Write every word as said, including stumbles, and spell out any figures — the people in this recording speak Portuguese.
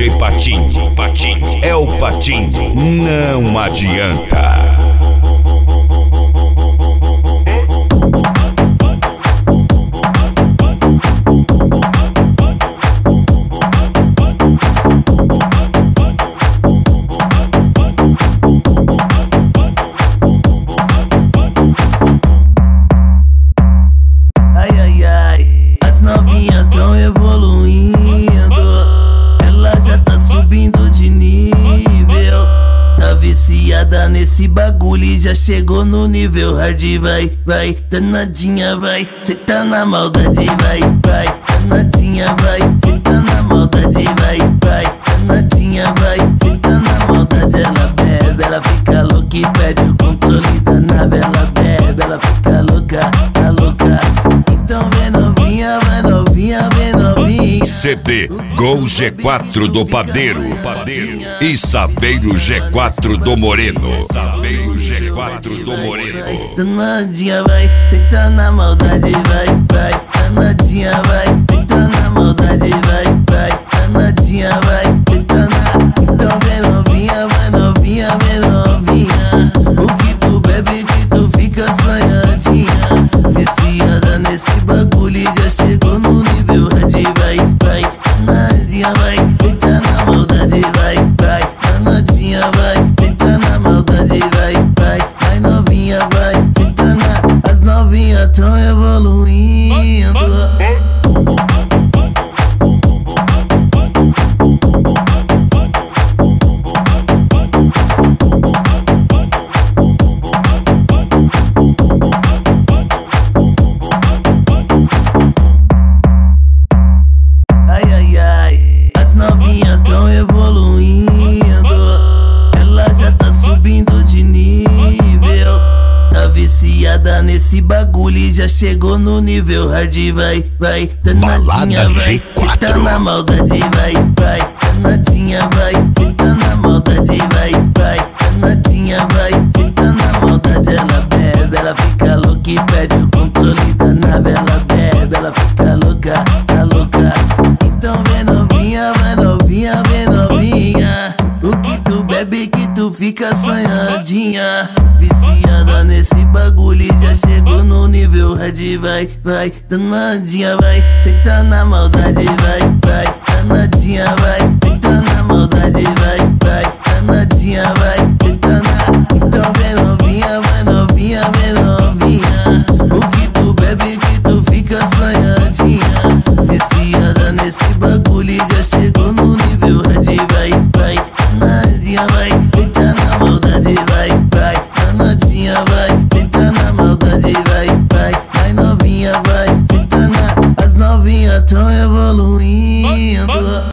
D J Patinho, Patinho, é o Patinho, não adianta. Nesse bagulho já chegou no nível hard, vai, vai, danadinha, vai, cê tá na maldade, vai, vai, danadinha, vai, cê tá na maldade, vai, vai, danadinha, vai, cê tá na maldade. Ela bebe, ela fica louca e pede o controle da nave. Ela bebe, ela fica louca, tá louca. Então vem novinha, vai novinha, vem novinha. C D Gol G quatro do Padeiro, Padeiro e Saveiro G quatro do Moreno, Saveiro G quatro do Moreno. Danadinha vai, tenta na maldade, vai, vai, danadinha vai, tenta na maldade, vai, vai, danadinha vai, tenta na. Então vem novinha, vai novinha, vem novinha. O que tu bebe que tu fica sonhadinha, viciada nesse bagulho já chegou no nível hard, vai, vai, danadinha vai, tenta na maldade, vai, vai, danadinha vai, tenta na maldade, vai, vai, vai novinha vai, tenta na. As novinhas tão evoluindo. Nesse bagulho já chegou no nível hard, vai, vai, danadinha vai, cê tá na maldade, vai, vai, danadinha vai, cê tá na maldade, vai, vai, danadinha vai, cê tá na maldade. Ela bebe, ela fica louca e pede o controle da nave. Ela bebe, ela fica louca, tá louca. Então vem novinha, vai novinha, vem novinha. O que tu bebe que tu fica sonhadinha, viciada nesse bagulho já chegou no nível hard, vai, vai, danadinha vai, tenta na maldade, vai, vai, danadinha vai, tenta na maldade, vai, vai, danadinha vai, tenta na. Então vem novinha, vai novinha, vem novinha. O que tu bebe que tu fica sonhadinha, viciada nesse bagulho já chegou no nível hard, vai, vai, danadinha vai, tenta na maldade, vai, vai, danadinha vai, tenta na maldade, vai, vai, vai novinha vai, tenta na. As novinhas tão evoluindo.